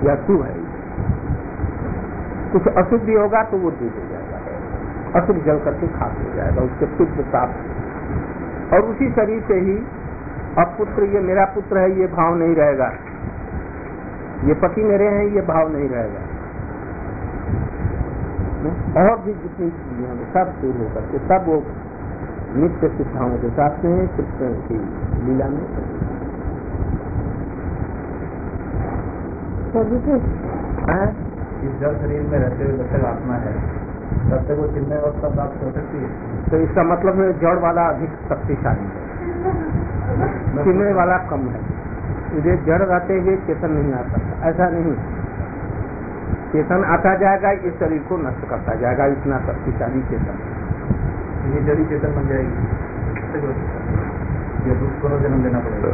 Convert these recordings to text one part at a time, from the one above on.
या शुभ है। कुछ अशुभ भी होगा तो वो दूर हो जाएगा, अशुभ जल करके खाक हो जाएगा, उसके शुद्ध प्राप्त। और उसी शरीर से ही अब पुत्र, ये मेरा पुत्र है, ये भाव नहीं रहेगा, ये पति मेरे हैं, ये भाव नहीं रहेगा। और भी जितनी चीजें हैं सब दूर होकर के सब वो नित्य सिद्धाओं के साथ में कृष्ण की लीला में। इस जल शरीर में रहते हुए जब तक आत्मा है तब तक वो चिन्मय अवस्था प्राप्त हो सकती है। तो इसका मतलब है जड़ वाला अधिक शक्तिशाली है, चिन्मय वाला कम है। मुझे जड़ रहते हुए चेतन नहीं आ सकता, ऐसा नहीं। चेतन आता जाएगा, इस शरीर को नष्ट करता जाएगा, इतना शक्तिशाली चेतन। ये जड़ी चेतन बन जाएगी, ये दूसरों को जन्म देना पड़ेगा।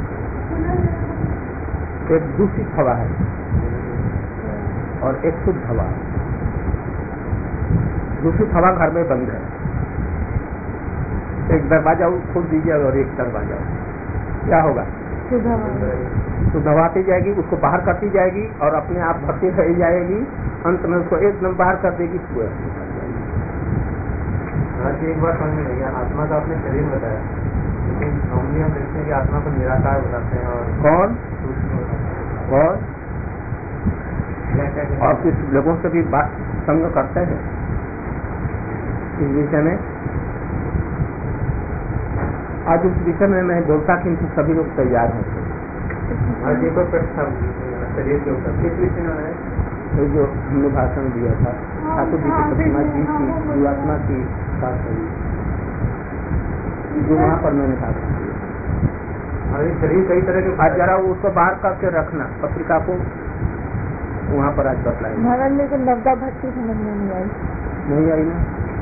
एक दूषित हवा है और एक शुद्ध हवा है। दूषित हवा घर में बंद है, एक दरवाजा खोल दीजिए और एक दरवाजा, क्या होगा? शुद्ध हवा आती जाएगी, उसको बाहर करती जाएगी और अपने आप भरती रह जाएगी, अंत में उसको एकदम बाहर कर देगी। आज एक बार समझ में नहीं आया, आत्मा का आपने शरीर बताया, लेकिन नॉर्मली हम देखते हैं कि आत्मा को निराकार बताते हैं। और कौन और कुछ लोगों से भी बात संग करते हैं इस विषय में। आज उस विषय में मैं बोलता किंतु सभी लोग तैयार हैं। आज एक प्रश्न शरीर के ऊपर किस विषय में है जो हमने भाषण दिया था ठाकुर जी की प्रतिमा जी की जीवात्मा की बात कही, जो वहाँ पर मैंने भाषण दिया। शरीर कई तरह के, आज जरा उसको बाहर करके रखना पत्रिका को, वहाँ पर आज बतलाएंगे। महाराज मेरे को नवदा भट्टी समझ में नहीं आई ना,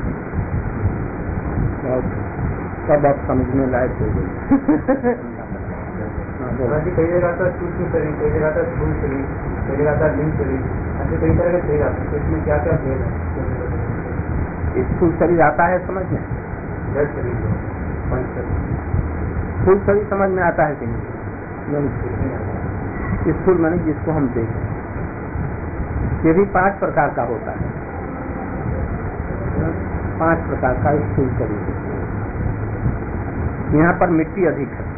सब आप समझने लायक हो गई। कई जगह था सूक्ष्म शरीर, कई जगह था स्थूल शरीर, कई जगह था लिंग शरीर, ऐसे कई तरह के शरीर आते हैं। इसमें क्या क्या भेद है? स्थूल शरीर आता है समझ में, जड़ शरीर, पंच शरीर। स्थूल शरीर समझ में आता है कि नहीं? स्थूल माने जिसको हम देखें, ये भी 5 प्रकार का होता है। 5 प्रकार का स्थूल शरीर। यहाँ पर मिट्टी अधिक है।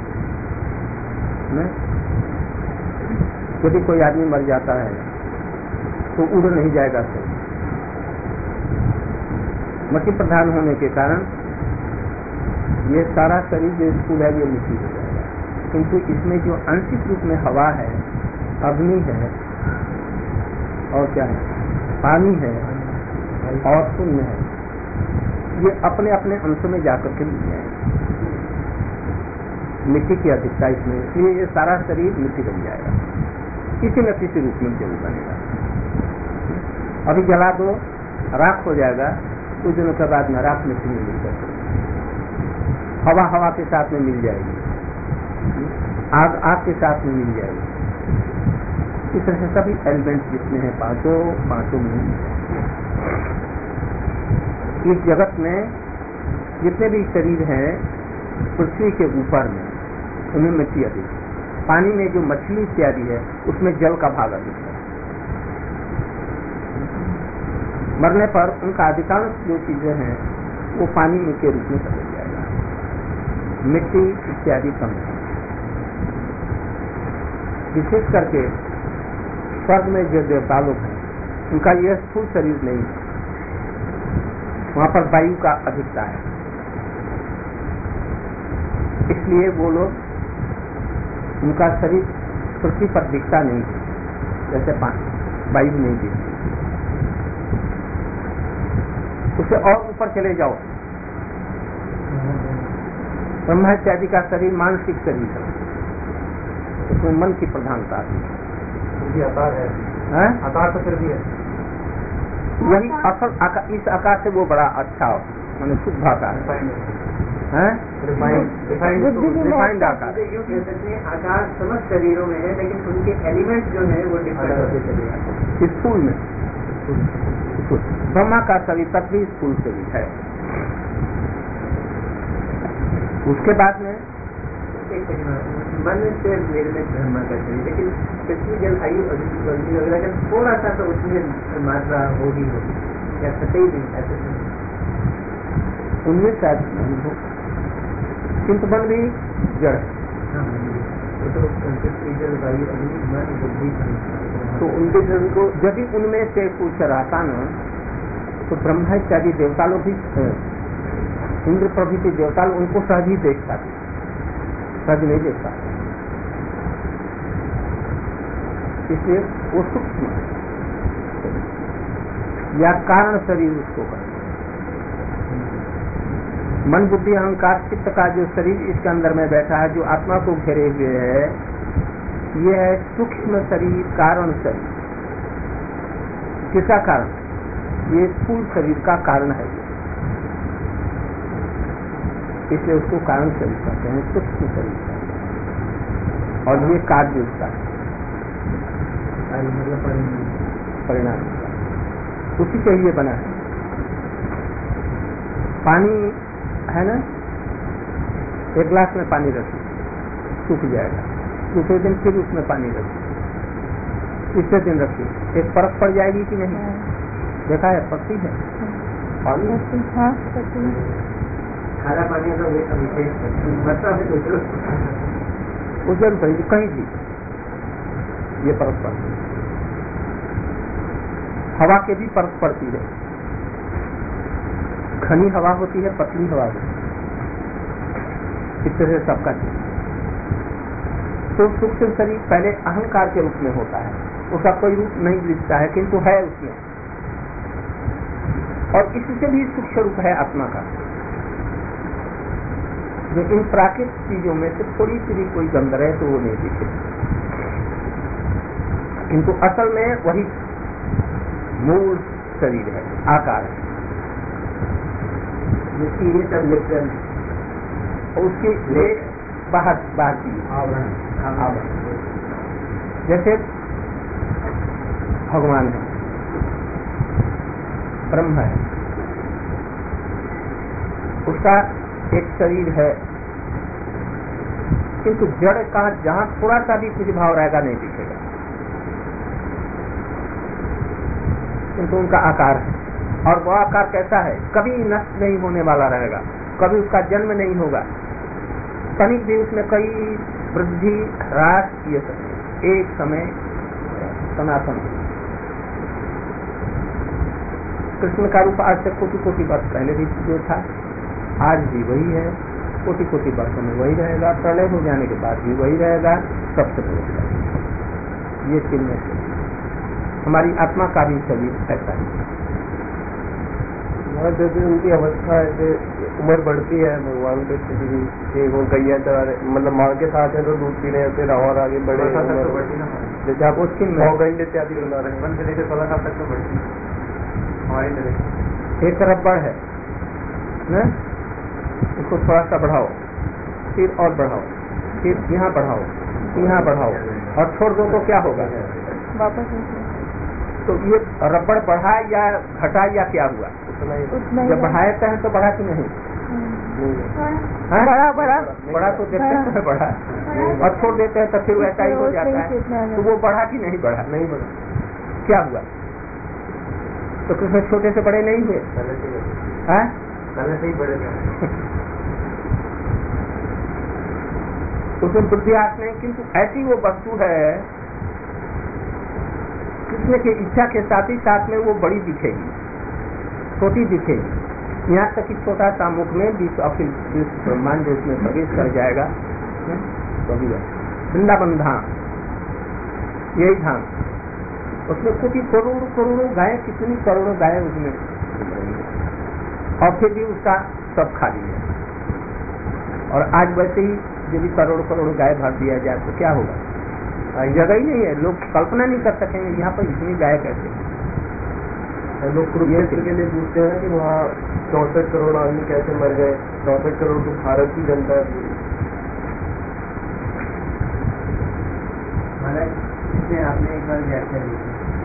यदि कोई आदमी मर जाता है तो उड़ नहीं जाएगा शरीर, मिट्टी प्रधान होने के कारण ये सारा शरीर जो स्थूल है ये मिट्टी हो जाएगा। किंतु इसमें जो आंशिक रूप में हवा है, अग्नि है और क्या है, पानी है और शून्य है, ये अपने अपने अंशों में जाकर के मिल जाएंगे। मिट्टी की अधिकता इसमें, इसलिए ये सारा शरीर मिट्टी बन जाएगा, किसी न किसी रूप में जरूर बनेगा। अभी जला दो राख हो जाएगा, कुछ दिनों के बाद में राख मिट्टी में मिल जाएगी, हवा हवा के साथ में मिल जाएगी, आग आग के साथ में मिल जाएगी। इस तरह से सभी एलिमेंट्स जितने हैं पांचों में इस जगत में जितने भी शरीर हैं पृथ्वी के ऊपर में, उनमें मिट्टी अधिक। पानी में जो मछली इत्यादि है उसमें जल का भाग अधिक है। मरने पर उनका अधिकांश जो चीजें हैं वो पानी में के रूप में चले जाएगा, मिट्टी इत्यादि कम है। विशेष करके स्वर्ग में जो देवता लोग हैं उनका यह स्थूल शरीर नहीं है, वहां पर वायु का अधिकता है, इसलिए वो लोग, उनका शरीर पृथ्वी पर दिखता नहीं है, जैसे वायु नहीं दिखती। उसे और ऊपर चले जाओ, ब्रह्मा इत्यादि का शरीर मानसिक शरीर है, उसमें मन की प्रधानता है। आकार है, आकार तो फिर भी है, वही असल आकार, इस आकार से वो बड़ा अच्छा माने शुद्ध आकार है, रिफाइंड आकार। आकार समस्त शरीरों में है, लेकिन उनके एलिमेंट जो है वो डिफरेंट। स्थूल में ब्रह्मा का शरीर तक भी स्थूल शरीर है। उसके बाद में मन से निर्मित ब्रह्मा का शरीर, लेकिन पृथ्वी जल आयु अग्नि वगैरह का थोड़ा सा तो उसमें मात्रा होगी या सही नहीं ऐसे उनमें शायद नहीं हो, किंतु मन भी जड़ है। तो पृथ्वी जल वायु अग्नि मन बुद्धि तो उनके जन को यदि उनमें से कुछ रहता न तो ब्रह्मा इत्यादि देवता लोग भी इंद्र प्रभृति देवता लोग उनको सहज ही देख पाते, सहज नहीं देख पाते, इसलिए वो सूक्ष्म या कारण शरीर उसको कहते। मन बुद्धि अहंकार चित्त का जो शरीर इसके अंदर में बैठा है, जो आत्मा को घेरे हुए है, ये है सूक्ष्म शरीर, कारण शरीर। किसका कारण? ये स्थूल शरीर का कारण है, इसलिए उसको कारण शरीर कहते हैं, सूक्ष्म शरीर का। और ये कार्य उसका है, परिणाम उसी से ये बना है। पानी है ना, एक गिलास में पानी रखिए, सूख जाएगा, दूसरे दिन फिर उसमें पानी रखिए, तीसरे दिन रखिए, एक परत पड़ जाएगी कि नहीं? देखा है, पड़ती है पानी। हाँ, पड़ती है। खारा पानी का मतलब है वो जरूर पड़ेगी कहीं भी, ये परत पड़ती है। हवा के भी परत पड़ती है, घनी हवा होती है, पतली हवा होती है, इस तरह से सबका चीज। तो सूक्ष्म शरीर पहले अहंकार के रूप में होता है, उसका कोई रूप नहीं दिखता है, किंतु है उसमें, और इससे भी सूक्ष्म रूप है आत्मा का, जो इन प्राकृतिक चीजों में से थोड़ी सी भी कोई गंध रहे तो वो नहीं दिखे, किंतु असल में वही मूल शरीर है, आकार है, जिसकी ये सब मिश्रण है, और उसकी ले बाहर की आवरण। जैसे भगवान है, ब्रह्म है, उसका एक शरीर है, किंतु जड़ का जहां थोड़ा सा भी कुछ भाव रहेगा नहीं दिखेगा, किंतु उनका आकार है, और वह आकार कैसा है? कभी नष्ट नहीं होने वाला रहेगा, कभी उसका जन्म नहीं होगा, तनिक भी उसमें कई वृद्धि ह्रास ये सब एक समय सनातन। कृष्ण का रूप आज से कोटि कोटि वर्ष पहले भी जो था, आज भी वही है, कोटि कोटि वर्षों में वही रहेगा, प्रलय हो जाने के बाद भी वही रहेगा, सबसे बड़ा ये चिन्ह है। हमारी आत्मा का भी शरीर ऐसा है। जैसे उनकी अवस्था है, उम्र बढ़ती है, भगवान के स्थिति भी वो गैया चला रहे, मतलब माँ के साथ है तो दूध पी रहे हैं, फिर और आगे बढ़े, जैसे आप उसकी 9 घंटे इत्यादि बना रहे हैं, 1 से लेकर 16 साल तक तो बढ़ती हमारी तरह। एक रबड़ है ना, इसको थोड़ा सा बढ़ाओ, फिर और बढ़ाओ, फिर यहाँ बढ़ाओ, यहाँ बढ़ाओ, और छोड़ दो तो क्या होगा? वापस तो ये रबड़ बढ़ा या घटा या क्या हुआ? जब बढ़ाते हैं तो बढ़ा कि नहीं? बढ़ा तो देखते हैं बढ़ा, और छोड़ देते हैं तो फिर वैसा ही हो जाता है। तो वो बढ़ा कि नहीं बढ़ा? नहीं बढ़ा, क्या हुआ? तो कृष्ण छोटे से बड़े नहीं हुए, पहले से ही बड़े उसमें बुद्धि आस नहीं, किंतु ऐसी वो वस्तु है कृष्ण की इच्छा के साथ ही साथ में वो बड़ी दिखेगी, छोटी दिखेगी, यहाँ तक कि छोटा सा मुख में विश्व अखिल ब्रह्मांड जो उसमें प्रवेश कर जाएगा। वृंदावन धाम, यही धाम, उसमें कोटि करोड़ों गायें, कितनी करोड़ों गायें उसमें, और फिर भी उसका सब खाली है। और आज वैसे ही यदि करोड़ों गाय भर दिया जाए तो क्या होगा? जगह ही नहीं है, लोग कल्पना नहीं कर सकेंगे यहाँ पर इतनी गाय कैसे। लोग कुरुक्षेत्र के लिए पूछते हैं कि वहाँ 64 करोड़ आदमी कैसे मर गए, 64 करोड़ तो भारत की जनता है। इसमें आपने एक बार व्याख्या दी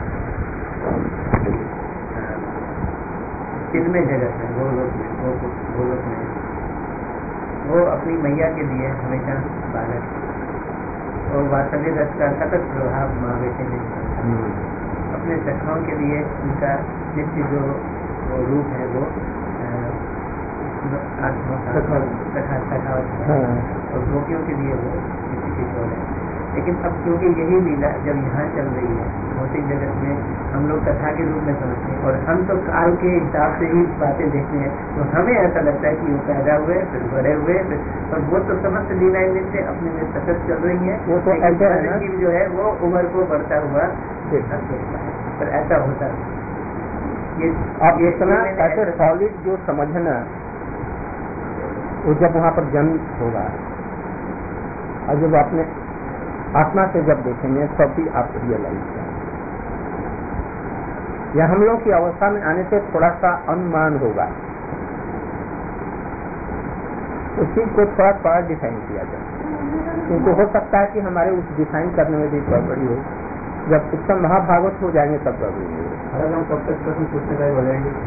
कितने जगत है गोलोक में वो अपनी मैया के लिए हमेशा बालक, और वास्तव्य रस का सतत प्रभाव महावेश में अपने सखाओं के लिए उनका नित्य जो रूप है वो सखा और गोपियों के लिए वो नित्य किशोर है। लेकिन अब क्योंकि यही लीला जब यहाँ चल रही है भौतिक जगत में, हम लोग कथा के रूप में समझते हैं और हम तो काल के हिसाब से ही बातें देखते हैं, तो हमें ऐसा लगता है कि वो पैदा हुए फिर बड़े हुए और वो तो समस्त लीलाएं नित्य अपने में सतत चल रही है। वो तो जीव जो है वो उम्र को बढ़ता हुआ देखता है, पर ऐसा होता है। अब इतना ऐसे सॉलिड जो समझना वो जब वहाँ पर जन्म होगा और जब आपने आत्मा से जब देखेंगे तब भी आप रियलाइज करेंगे, या हम लोग की अवस्था में आने से थोड़ा सा अनुमान होगा, उस चीज को थोड़ा थोड़ा डिफाइन किया जाए, क्योंकि हो सकता है कि हमारे उस डिफाइन करने में भी गड़बड़ी हो। जब उत्तम महाभागवत हो जाएंगे तब गड़बड़ी होगी। अगर हम कब तक प्रश्न पूछने का हो जाएंगे?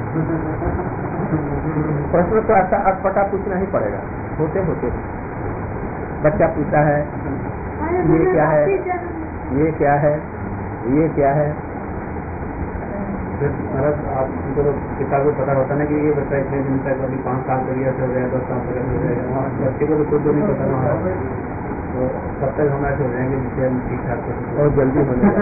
प्रश्न तो ऐसा अटपटा पूछना ही पड़ेगा। होते होते बच्चा पूछता है ये क्या है, ये क्या है, ये क्या है। मतलब आपको तो पिता को पता होता ना कि ये बच्चा इतने दिन तक अभी 5 साल का लिया हो जाएगा, 10 साल तक हो जाएगा, वहाँ बच्चे को तो खुद तो नहीं पता ना है, तो तब तक हम ऐसे हो जाएंगे जिससे हम ठीक ठाक बहुत जल्दी हो जाएगा।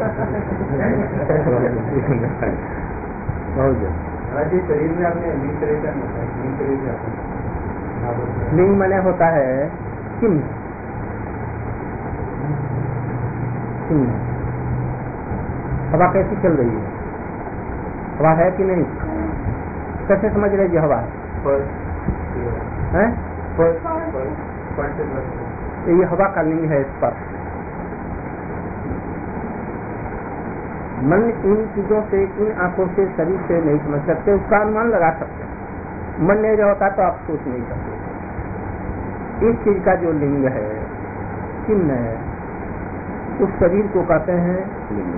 बहुत जल्दी। शरीर में आपने लिंग शरीर का लिंग शरीर क्या लिंग मैंने होता है चिन्ह। हवा कैसी चल रही है, हवा है कि नहीं, कैसे समझ रहे जी हवा है? ये हवा का लिंग है स्पर्श। मन इन चीजों से, इन आंखों से, शरीर से नहीं समझ सकते, उसका अनुमान लगा सकते। मन नहीं रहता तो आप सोच नहीं सकते। इस चीज का जो लिंग है, चिन्ह है, उस शरीर को कहते हैं लिंग।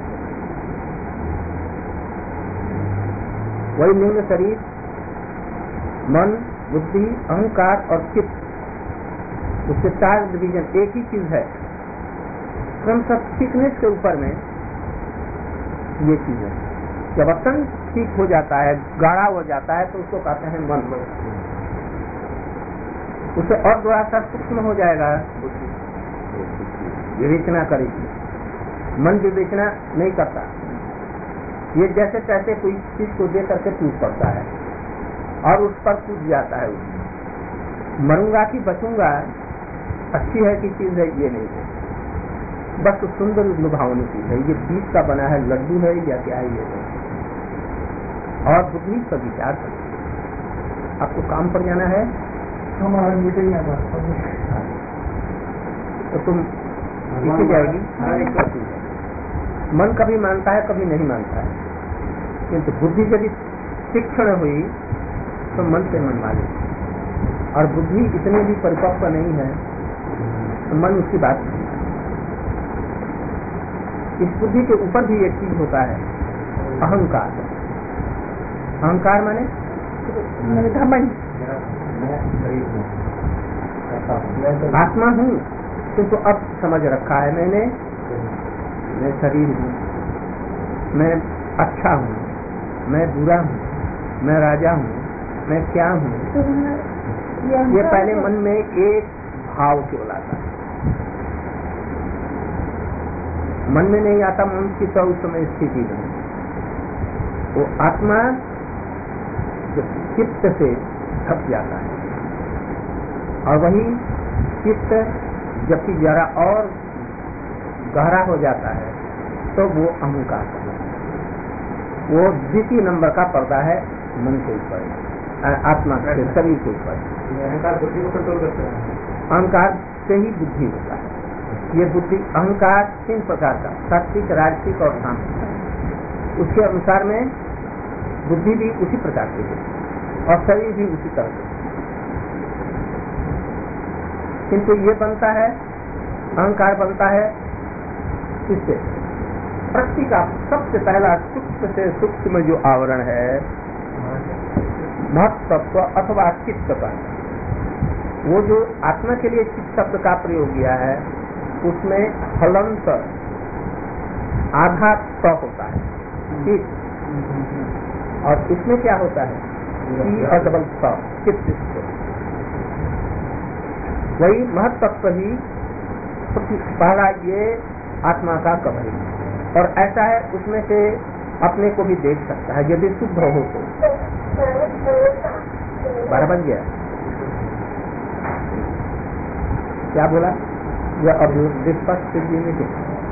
वही लिंग शरीर मन, बुद्धि, अहंकार और चित्त, उसके 4 डिवीजन एक ही चीज है। क्रमशः थिकनेस के ऊपर में ये चीज है। जब अत्यंत ठीक हो जाता है, गाढ़ा हो जाता है, तो उसको कहते हैं मन। उसे और थोड़ा सा सूक्ष्म हो जाएगा, विवेचना करेगी। मन विवेचना नहीं करता, ये जैसे तैसे कोई चीज को देख करके टूट पड़ता है और उस पर कूद जाता है। मरूंगा कि बचूंगा, अच्छी है कि चीज है, ये नहीं है, बस सुंदर लुभावनी चीज है। ये बीज का बना है, लड्डू है या क्या है, ये और बुद्धि पर विचार करती। आपको काम पर जाना है, हमारा मीटिंग है, तो तुम सीखी जाएगी। मन कभी मानता है, कभी नहीं मानता है, किंतु बुद्धि यदि तीक्ष्ण हुई तो मन से मन माने, और बुद्धि इतनी भी परिपक्व नहीं है तो मन उसकी बात नहीं। इस बुद्धि के ऊपर भी एक चीज होता है, अहंकार। अहंकार माने घमंड। आत्मा हूँ किंतु अब समझ रखा है मैंने, मैं शरीर हूँ, मैं अच्छा हूँ, मैं बुरा हूँ, मैं राजा हूँ, मैं क्या हूँ। ये पहले मन में एक भाव केवल आता है, मन में नहीं आता। मन की तो उस समय स्थिति नहीं, वो आत्मा चित्त से थक जाता है, और वही चित्त जबकि जरा और गहरा हो जाता है तो वो अहंकार है। वो द्वितीय नंबर का पर्दा है मन के ऊपर, आत्मा के शरीर के ऊपर। अहंकार बुद्धि को कंट्रोल करता है। अहंकार से ही बुद्धि होता है। ये बुद्धि अहंकार 3 प्रकार का, सात्विक, राजसिक और तामसिक। उसके अनुसार में बुद्धि भी उसी प्रकार की है और शरीर भी उसी तरह से। किंतु ये बनता है, अहंकार बनता है इससे प्रत्येक का सबसे पहला सूक्ष्म से सूक्ष्म जो आवरण है महत्त्व अथवा चित्त का, वो जो आत्मा के लिए चित्त शब्द का प्रयोग किया है उसमें हलंत आधा स होता है, ठीक, और इसमें क्या होता है सी और डबल स, चित्त। वही महत्तत्व ही पहला ये आत्मा का कवरी, और ऐसा है उसमें से अपने को भी देख सकता है यदि शुद्ध हो तो। 12 बज गया, क्या बोला? यह अभ्युपस्थ में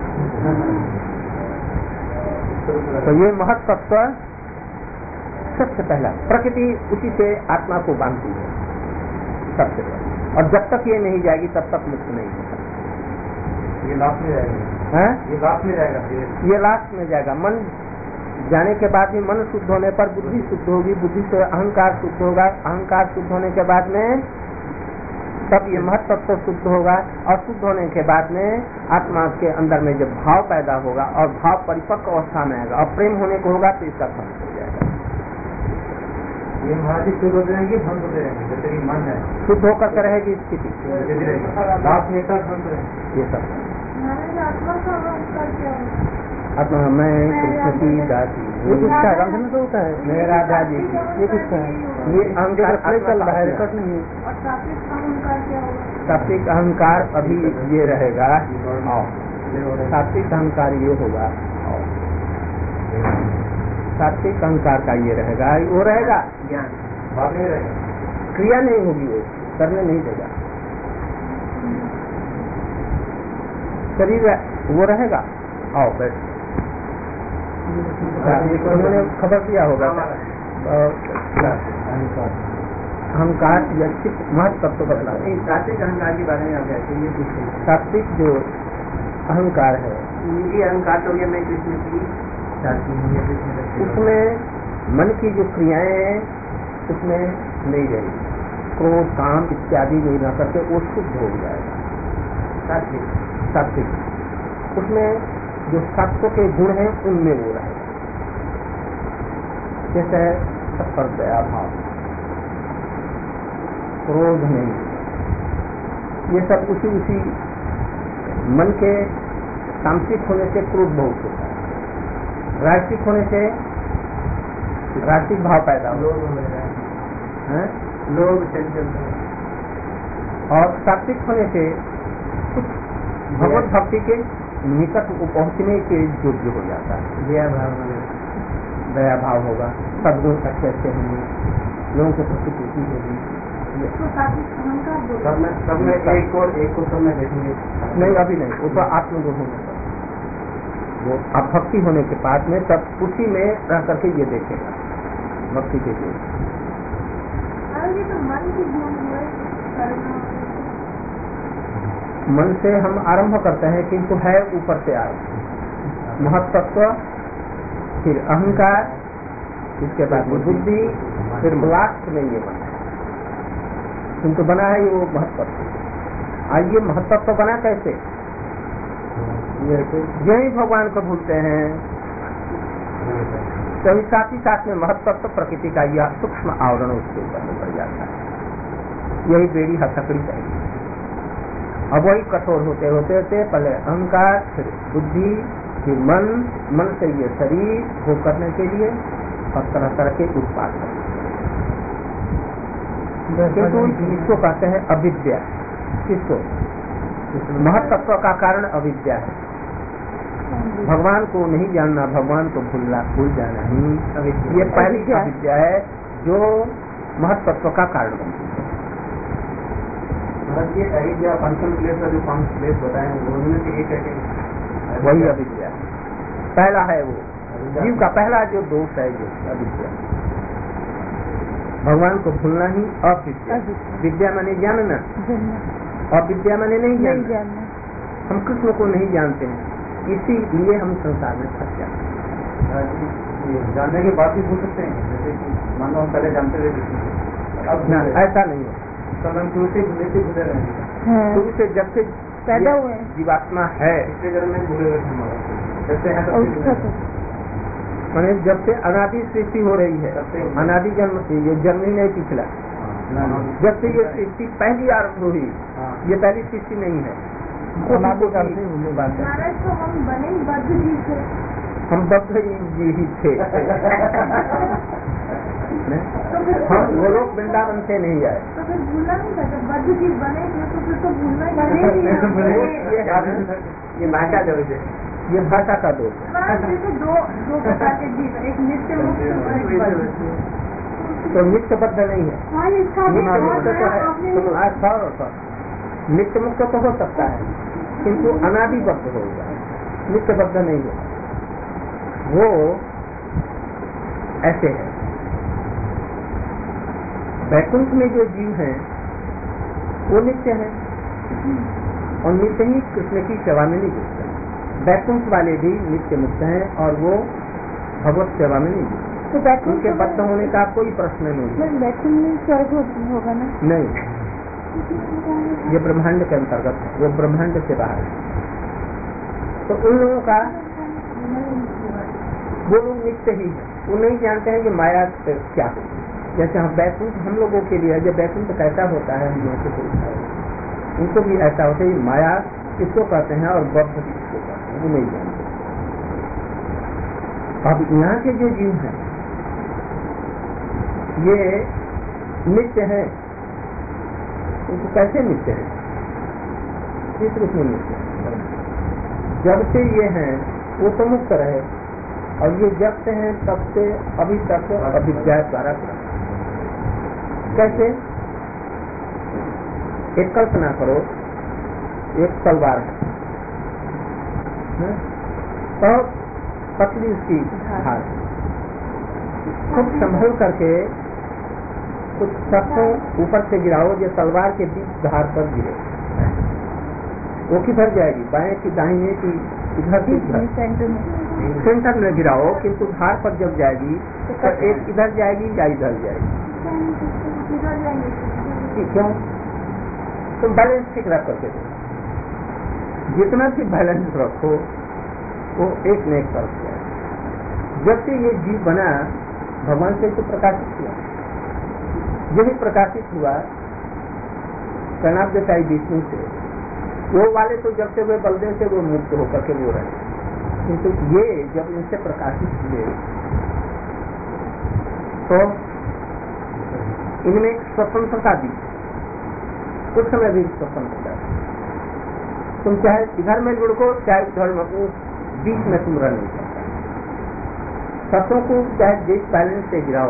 तो ये महत्तत्व सबसे पहला, प्रकृति उसी से आत्मा को बांधती है सबसे पहले, और जब तक ये नहीं जाएगी तब तक मुक्त नहीं होता। ये लास्ट में जाएगा, ये लास्ट में जाएगा, ये लास्ट में जाएगा। मन जाने के बाद भी मन शुद्ध होने पर बुद्धि शुद्ध होगी, बुद्धि से अहंकार शुद्ध होगा, अहंकार शुद्ध होने के बाद में तब ये महत्तत्व शुद्ध होगा, और शुद्ध होने के बाद में आत्मा के अंदर में जब भाव पैदा होगा और भाव परिपक्व अवस्था में आएगा और प्रेम होने को होगा तो इसका ध्वंस हो जाएगा। ये महाराज शुद्ध हो जाएंगे, ध्वंस हो जाएंगे, जैसे कि मन है शुद्ध होकर के रहेगी स्थिति, लास्ट में ये सब आत्मा आत्मा मैं कृष्ण की दासी, ये किसका रंधन तो होता है, मैं राधा जी की, ये किसका है? ये अहंकार चल रहा है, रिकट नहीं है। सात्विक अहंकार अभी ये रहेगा, सात्विक अहंकार ये होगा, सात्विक अहंकार का ये रहेगा, वो रहेगा ज्ञान, क्रिया नहीं होगी, वो करने नहीं देगा, शरीर वो रहेगा। आओ बैठ, उन्होंने खबर दिया होगा अहंकार या चित्त महत्व बदला। सात्विक अहंकार के बारे में आप कहते हैं, सात्विक जो अहंकार है, ये अहंकार तो ये मैं कृष्ण की दासी हूँ, उसमें मन की जो क्रियाएं हैं उसमें नहीं रहेगी, क्रोध काम इत्यादि नहीं रह करके वो शुद्ध हो जाएगा। सात्विक उसमें जो सत्व के गुण हैं उनमें वो रहेगा, जैसे सत्पर दया भाव, क्रोध नहीं, ये सब उसी मन के तामसिक होने से क्रोध बहुत होता है, राजसिक होने से राजसिक भाव पैदा होता है, लोग चंचल, और सात्विक होने से कुछ भगवत भक्ति के निकट को पहुंचने के योग्य हो जाता है। दया भाव होगा, सद्गुण अच्छे अच्छे होंगे, लोगों के प्रति प्रीति होगी। सब में एक और एक को सब में देखेंगे नहीं, अभी नहीं, वो तो आत्मगुण होने पर, वो अब भक्ति होने के बाद में तब उसी में रह करके ये देखेगा भक्ति के लिए। मन से हम आरंभ करते हैं, किंतु है ऊपर से आरंभ, महत्तत्व, फिर अहंकार, इसके बाद में बुद्धि, फिर लास्ट में ये बना है, किंतु बना है वो महत्तत्व। आइए महत्तत्व बना कैसे? यही भगवान को भूलते हैं, तभी साथ ही साथ में महत्तत्व प्रकृति का यह सूक्ष्म आवरण उसके ऊपर में पड़ जाता है। यही बेड़ी हथकड़ी चाहिए। अब वही कठोर होते होते होते पहले अहंकार, फिर बुद्धि, फिर मन से ये शरीर भोग करने के लिए और तरह तरह के उत्पाद करने, किंतु इसको कहते हैं अविद्या। किसको? महत्तत्व का कारण अविद्या है। भगवान को नहीं जानना, भगवान को भूल जाना ही ये पहली अविद्या है जो महत्तत्व का कारण बनती है। ये अविद्या पंचम क्लेश का जो 5 क्लेश बताए हैं उनमें से एक है, वही अविद्या पहला है। वो जीव का पहला जो दोष है जो अविद्या, भगवान को भूलना ही अविद्या। विद्या माने जानना, अविद्या माने नहीं जानना। हम कृष्ण को नहीं जानते हैं, इसीलिए हम संसार में फंस जाते हैं। जानने के बाद भी भूल सकते हैं, जैसे कि मान लो हम पहले जानते थे कृष्ण, अब ना ऐसा नहीं है। हम शुरू से भूले रहेंगे, शुरू से जब से पैदा हुए जीवात्मा है, इसलिए जन्म में भूले हुए जैसे हैं मैंने जब से अनादि सृष्टि हो रही है, अनादि जन्म से, ये जन्म ही नहीं पिछला, जब से ये सृष्टि पहली आरंभ हुई, ये पहली सृष्टि नहीं है। अनादिकाल से उन्हें बात है। महाराज तो हम बने ही बद्ध जीव थे। हम बद्ध ही थे। हम गोलोक वृंदावन से नहीं आए। तो फिर भूलना नहीं था, जब बद्ध जीव बने थे तो फिर तो भूलना ही ये भाषा दोष है, ये भाषा का दोष है। महाराज देखो दो प्रकार के जीव, एक नित्य मुक्त और एक बद्ध। तो नित्य बद्ध नहीं है। हाँ, इसका भी नित्य मुक्त तो है, आपने नित्य मुक्त तो हो सकता है किंतु अनादिबद्ध होगा, नित्य बद्ध नहीं होगा। वो ऐसे है। वैकुंठ में जो जीव हैं वो नित्य है और नित्य ही कृष्ण की सेवा में नियुक्त है। वैकुंठ वाले भी नित्य मुक्त हैं और वो भगवत सेवा में नियुक्त है। तो वैकुंठ उनके बद्ध होने का कोई प्रश्न नहीं है। वैकुंठ में स्वर्ग होगा ना? नहीं, ये ब्रह्मांड के अंतर्गत है, वो ब्रह्मांड से बाहर है। तो उन लोगों का वो लोग नित्य ही है, वो नहीं जानते हैं कि माया क्या है। जैसे हम वैकुंठ हम लोगों के लिए, जब वैकुंठ कैसा होता है हम लोगों को पूछता है, उनको भी ऐसा होता है माया किसको कहते हैं और बद्ध किसको कहते हैं वो नहीं जानते। अब यहाँ के जो जीव हैं ये नित्य है, उनको कैसे नित्य है? किस रूप में नित्य है? जब से ये हैं वो तो मुक्त रहे और ये जब से हैं तब से अभी तक अविद्या द्वारा कैसे? एक कल्पना करो, एक तलवार है तो पतली उसकी धार, खूब संभल करके कुछ शस्त्रों ऊपर से गिराओ जो तलवार के बीच धार पर गिरे, वो किधर जाएगी? बाएं की दाहिने की इधर की सेंटर में गिराओ, किंतु धार पर जब जाएगी तो एक इधर जाएगी या इधर जाएगी। क्यों? तुम बैलेंस ठीक रख करके दो, जितना भी बैलेंस रखो वो एक न एक तरफ जाए। जब से ये जीव बना भगवान से तो प्रकाशित हुआ, यही प्रकाशित हुआ कर्णाब्दशाही विष्णु से। वो वाले तो जब से वे बलदेव से वो मुक्त होकर के वो रहे, किंतु ये जब इनसे प्रकाशित हुए तो इनमें स्वतंत्रता दी, उस समय भी स्वतंत्रता। तुम चाहे इधर में लुढ़को चाहे उधर में, बीच में तुम रह नहीं सकता। शस्त्रों को चाहे जिस बैलेंस से गिराओ,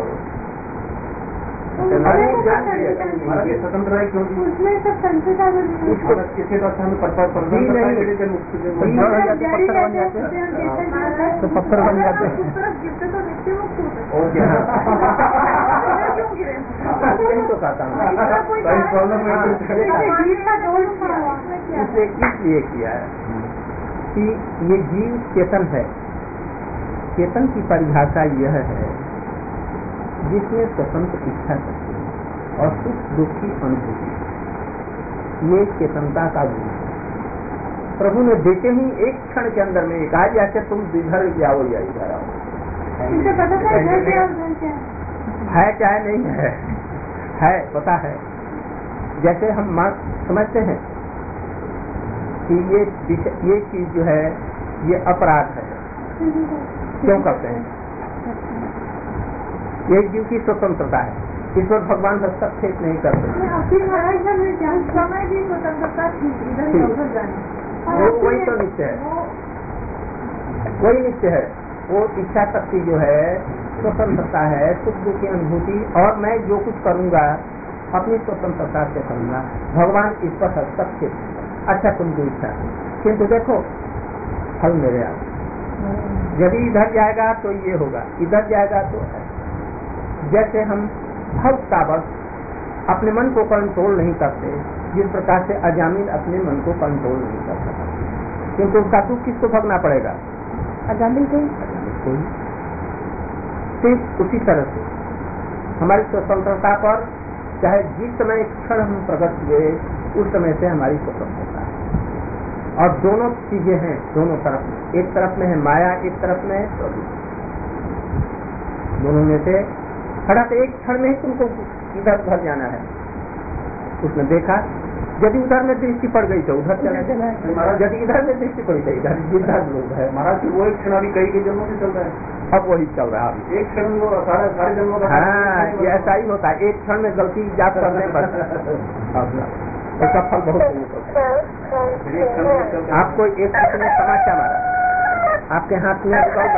स्वतंत्र है क्योंकि उसमें सब संतता किसी का तो पत्थर बन जाते हैं। और क्या तो कहता हूँ इसलिए किया है कि ये जीव चेतन है। चेतन की परिभाषा यह है जिसमें स्वतंत्र इच्छा शक्ति और सुख दुख की अनुभूति, ये चेतनता का गुण है। प्रभु ने देते ही एक क्षण के अंदर में कहा जैसे तुम इधर जाओ या इधर आओ, है चाहे नहीं है पता है। जैसे हम समझते हैं कि ये चीज जो है ये अपराध है, क्यों करते हैं? एक जीव की स्वतंत्रता है, ईश्वर भगवान हस्तक्षेप नहीं करते। वो वही तो नित्य है, वही नित्य है। वो इच्छा शक्ति जो है स्वतंत्रता है, सुख दुख की अनुभूति, और मैं जो कुछ करूंगा अपनी स्वतंत्रता से करूंगा। भगवान इस पर हस्तक्षेप, अच्छा तुमको इच्छा, किंतु देखो फल मेरे आप, यदि इधर जाएगा तो ये होगा, इधर जाएगा तो है। जैसे हम भावतावश अपने मन को कंट्रोल नहीं करते, जिस प्रकार से अजामिल अपने मन को कंट्रोल नहीं कर सकता, क्योंकि उसका दुख किसको भोगना पड़ेगा? अजामिल को। ठीक उसी तरह से हमारी स्वतंत्रता पर चाहे जिस समय क्षण हम प्रकट हुए उस समय से हमारी स्वतंत्रता है। और दोनों चीजें हैं दोनों तरफ में, एक तरफ में है माया, एक तरफ में है प्रभु। दोनों में से हठात एक क्षण में ही तुमको इधर उधर जाना है। उसने देखा यदि उधर में दृष्टि पड़ गई तो उधर चला जाए, यदि इधर में दृष्टि पड़ी तो इधर जिधर लोग है। महाराज वो एक क्षण अभी कई जन्मों से चल रहा है, अब वही चल रहा है एक क्षण वो सारे जन्मों का। हाँ, ये ऐसा ही होता है, एक क्षण में गलती याद करने पर उसका फल बहुत सही होता है। आपको एक किसी ने तमाचा मारा, आपके हाथ में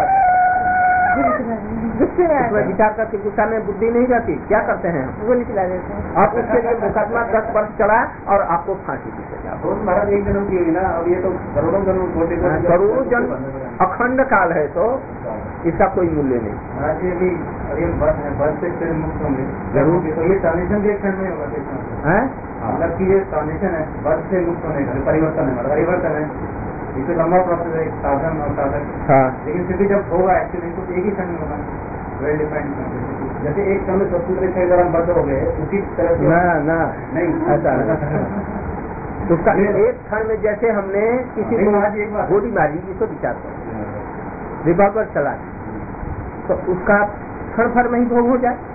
उसमें विचार करके गुस्सा में बुद्धि नहीं रहती, क्या करते हैं गोली चला देते हैं। आप उसके लिए मुकदमा 10 वर्ष चला और आपको फांसी दी सजा। महाराज एक जन्म की ना, अब ये तो करोड़ों जन्म करोड़ों जन्म अखंड काल है, तो इसका कोई मूल्य नहीं। महाराज ये भी बर्थ से क्षण मुक्त होंगे जरूर, ये ट्रांजिशन के क्षण में होगा, मतलब की ये ट्रांजिशन है बर्थ से मुक्त होने का, परिवर्तन है इसे लंबा प्रोसेस है, साधन और साधक। हाँ। लेकिन फिर भी जब होगा एक्चुअली तो एक ही क्षण में होगा, वेल डिफाइंड। जैसे एक क्षण में स्वतंत्र से अगर हम बद्ध हो गए उसी तरह से ना नहीं ऐसा उसका एक क्षण में जैसे हमने किसी को गोली मारी, इसको विचार करो, रिवॉल्वर चला तो उसका क्षण भर में ही भोग हो जाए,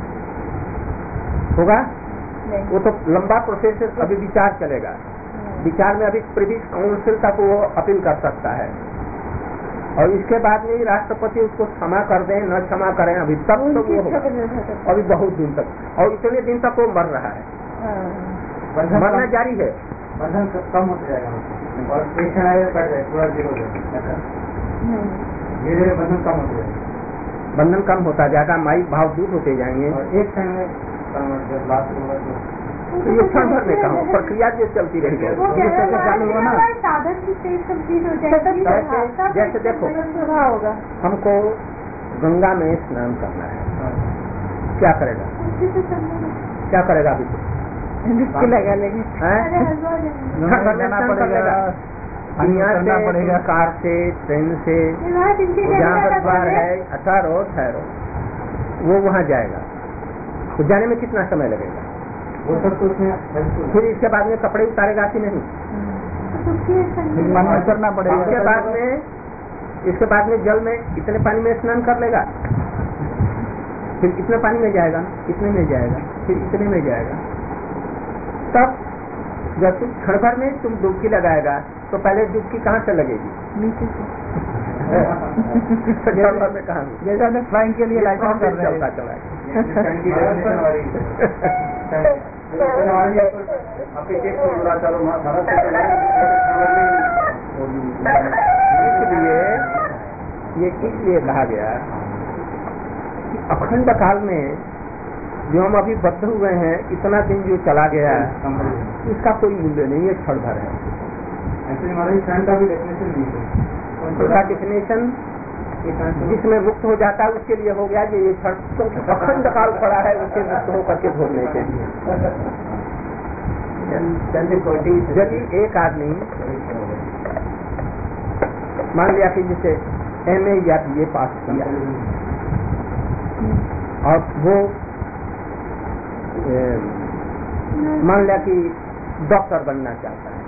होगा वो तो लंबा प्रोसेस है, अभी विचार चलेगा, विचार में अभी प्रीवियस काउंसिल तक वो अपील कर सकता है, और इसके बाद में राष्ट्रपति उसको क्षमा कर दें न क्षमा करें, अभी तक तो वो होगा, अभी बहुत दिन तक, और इतने दिन तक वो मर रहा है, मरना जारी है, बंधन कम होता जाएगा और एक क्षण बढ़ जाए पूरा जीरो हो जाएगा, धीरे बंधन कम होता जाएगा, बंधन कम होता जाएगा, माइक भाव दूर होते जाएंगे, और एक क्षण में लास्ट होगा तो ये क्षण भर में कहा प्रक्रिया जो चलती रहेगी। जैसे देखो होगा, हमको गंगा में स्नान करना है, क्या करेगा अभी डुबकी लगा लेंगे, करना पड़ेगा, कार से, ट्रेन से, जहाँ पर बार है ठहरो वो वहाँ जाएगा, तो जाने में कितना समय लगेगा, वो सब तो उसमें फिर इसके बाद में कपड़े उतारेगा कि नहीं, करना पड़ेगा, इसके बाद में जल में इतने पानी में स्नान कर लेगा, फिर इतने पानी में जाएगा, इतने में जाएगा, फिर इतने में जाएगा, तब जब तुम क्षण भर में तुम डुबकी लगाएगा तो पहले डुबकी कहाँ से लगेगी, नीचे से में कहाँ, जैसा फ्लाइंग के लिए लाइसेंस कर रहे हैं, इसलिए कहा गया कि अखंड काल में जो हम अभी बद्ध हुए हैं, इतना दिन जो चला गया इसका कोई मूल्य नहीं है, क्षण भर है। ऐसे हमारे क्षण का भी डेफिनेशन नहीं है, उसका डेफिनेशन जिसमें मुक्त हो जाता है उसके लिए हो गया कि ये क्षण अखंड काल पड़ा है, उससे मुक्त होकर के भोगने के लिए। यदि एक आदमी मान लिया कि जिसे MA या BA पास किया और वो मान लिया कि डॉक्टर बनना चाहता है,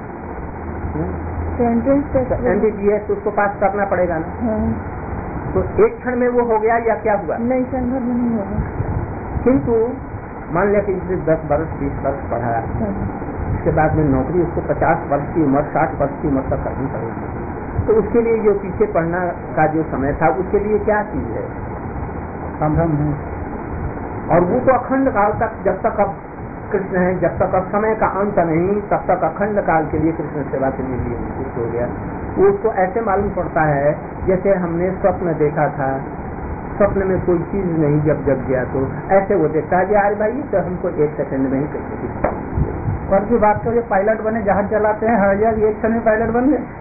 MBBS उसको पास करना पड़ेगा ना, तो एक क्षण में वो हो गया या क्या हुआ, नहीं संभव नहीं होगा। किंतु मान लिया कि जिसे 10 वर्ष 20 वर्ष पढ़ाया, इसके बाद में नौकरी उसको 50 वर्ष की उम्र 60 वर्ष की उम्र तक करनी पड़ेगी, तो उसके लिए जो पीछे पढ़ना का जो समय था उसके लिए क्या चीज है, संभ्रम है, और वो तो अखंड काल तक जब तक अब कृष्ण है, जब तक अब समय का अंत नहीं तब तक अखंड काल के लिए कृष्ण सेवा के लिए कुछ हो गया। वो उसको ऐसे मालूम पड़ता है जैसे हमने स्वप्न देखा था, स्वप्न में कोई चीज नहीं, जब जग गया तो ऐसे वो देखता है यार भाई तो हमको 1 सेकंड में ही कैसे और की बात करिए पायलट बने, जहाज चलाते हैं हर जगह एक क्षण में पायलट बन गए,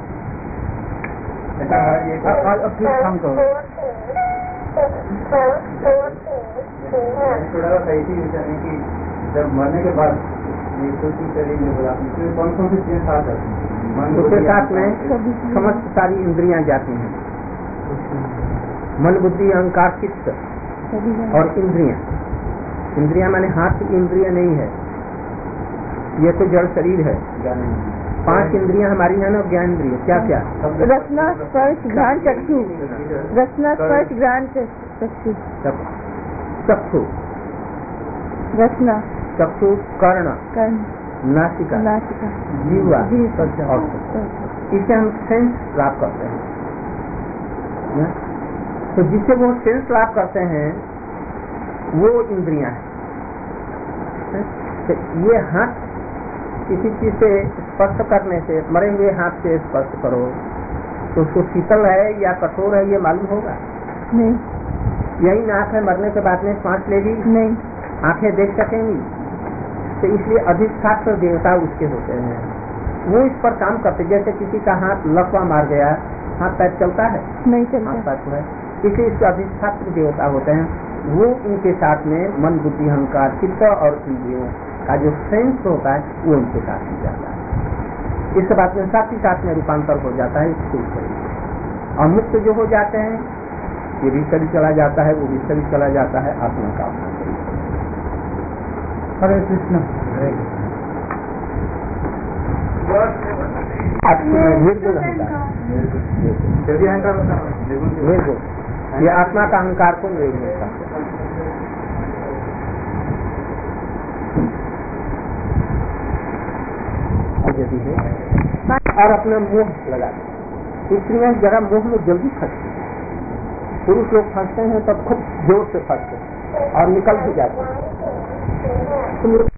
थोड़ा सही थी कि जब मरने के बाद कौन कौन सी चीजें साथ है, उसके साथ में समस्त सारी इंद्रियां जाती हैं, मन बुद्धि अहंकार चित्त और इंद्रियां माने हाथ की इंद्रिय नहीं है, ये तो जड़ शरीर है। 5 इंद्रियां हमारी है ना, ज्ञान इंद्रिय क्या क्या, रसना स्पर्श घ्राण चक्षु, रसना स्पर्श घ्राण चक्षु, चक्षु रसना चक्षु कर्ण नासिका, नासिका, जीवा जीव और इसे हम सेंस लाभ करते हैं ना? तो जिससे वो सेंस लाभ करते हैं वो इंद्रियां हैं। तो ये हाथ किसी चीज से स्पर्श करने से, मरे हुए हाथ से स्पर्श करो तो उसको शीतल है या कठोर है ये मालूम होगा नहीं, यही नाक है, मरने के बाद में सांस लेगी नहीं, आंखें देख सकेंगी। तो इसलिए अधिष्ठात्र देवता उसके होते हैं, वो इस पर काम करते। जैसे किसी का हाथ लकवा मार गया, हाथ पैर चलता है, नहीं हाथ चलता। पैर है, इसलिए इसके अधिष्ठात्र देवता होते हैं। वो इनके साथ में मन बुद्धि अहंकार चित्त और इंद्रियों का जो सेंस होता है वो इनके साथ में जाता है। इसके बाद में साथ ही साथ में रूपांतर हो जाता है स्थूल शरीर। और मुक्त जो हो जाते हैं ये भी शरीर चला जाता है, वो भी शरीर चला जाता है, आत्मा का अपना शरीर। हरे कृष्ण। निर्गुण निर्गुण, ये आत्मा का अहंकार को निर्गुण करते हैं। यदि है और अपना मोह लगा दें, स्त्रियां जरा मोह में जल्दी फंसती हैं। पुरुष लोग फंसते हैं तब खूब जोर से फंसते हैं और निकल भी जाते हैं। तो